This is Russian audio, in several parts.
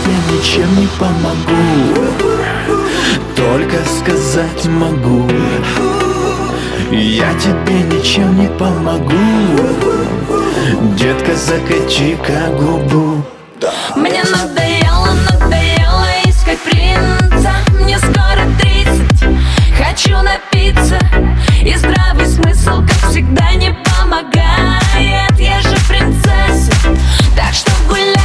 тебе ничем не помогу, только сказать могу. Я тебе ничем не помогу, детка, закати-ка губу. Мне надоело искать принца. Мне скоро 30, хочу напиться. И здравый смысл, как всегда, не помогает. Я же принцесса, так что гуляем.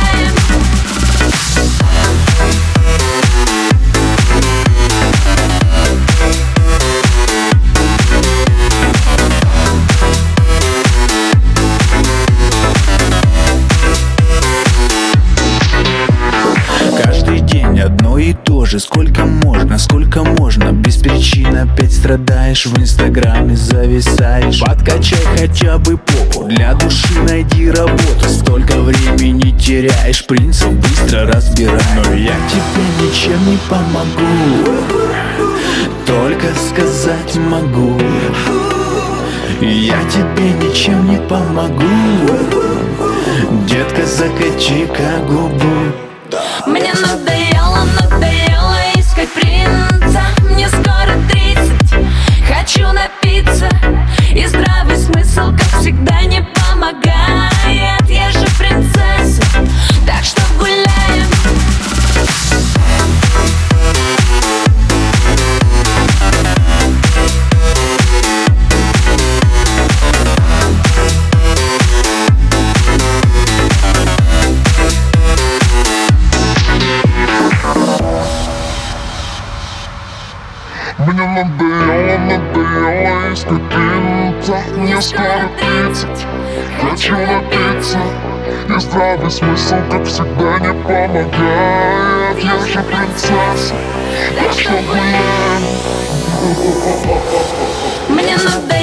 Одно и то же, сколько можно, без причин опять страдаешь, в инстаграме зависаешь. Подкачай хотя бы попу, для души найди работу. Столько времени теряешь, принцев быстро разбирай. Но я тебе ничем не помогу, только сказать могу. Я тебе ничем не помогу, детка, закати-ка губу. Мне надоело искать принца. Мне скоро 30, хочу напиться. И здравый смысл, как всегда, не помогает. Я же принцесса, так что гуляем. Мне надоело искать принца. Мне скоро 30, хочу напиться. И здравый смысл, как всегда, не помогает. Я же принцесса, так что гуляем. Мне надоело